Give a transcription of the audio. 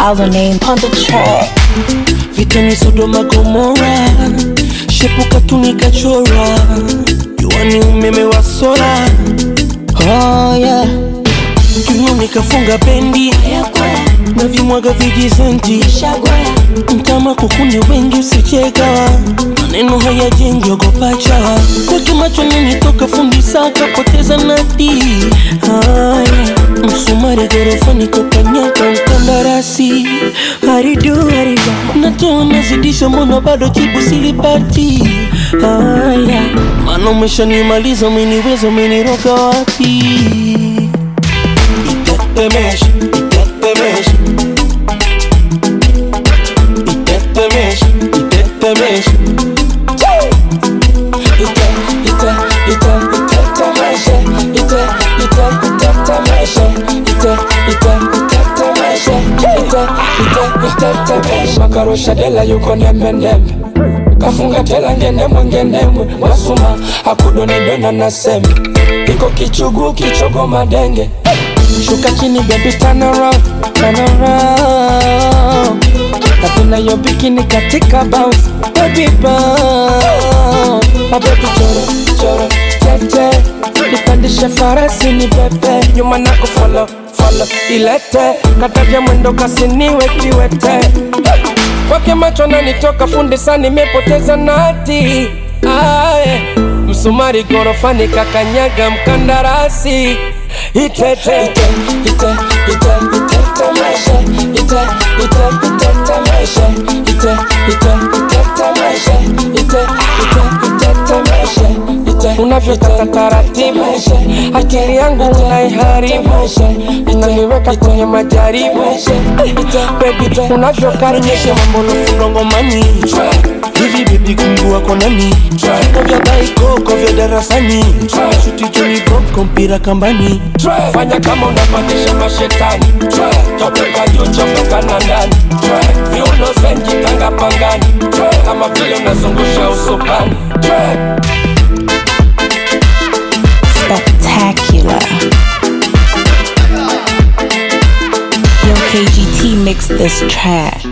our name on the track. Vitani Sodoma Gomora, shepuka tunikachora, yuani umeme wa sola. Oh yeah, kiuno nikafunga bendi, na vimwaga vijizenti. Mtama kukune wengi usicheka, maneno haya jengi ogopacha. Kwa kimacho nini toka fundi saka poteza nati. Msumari gorofani kokanyaka mkandarasi. Haridu natoa nazidisha mbona bado jibu silipati. Mano mesha nimaliza umeniweza umeniroga wapi. Itetemesha Makarosha dela yuko nembe kafunga tela ngenemwe wasuma hakudoni dona na sembe iko kichugu kichogo madenge. Shuka chini baby turn around. Napenda yo bikini katika bounce baby bounce. Baby choro tete nipandishe farasi ni pepe. Nyuma nako follow ilete katavya mwendo kasi niwe kiwete. Kwake macho nanitoka fundi sana nimepoteza nati. Msumari gorofani kakanyaga mkandarasi. Itete unavyokata taratibu akili yangu unaiharibu, unaniweka kwenye majaribu. Baby unavyokaribisha mambo lofundo ngomani. Hivi baby kumbu wako nani? Kovya daiko, kovya darasani. Shuti joni boko mpira kambani. Fanya kama unapandisha mashetani. Topeka juu chopeka na ndani. Viuno zenji tanga pangani. Kama vile unazungusha usukani. Spectacular. Yo KGT mixed this track.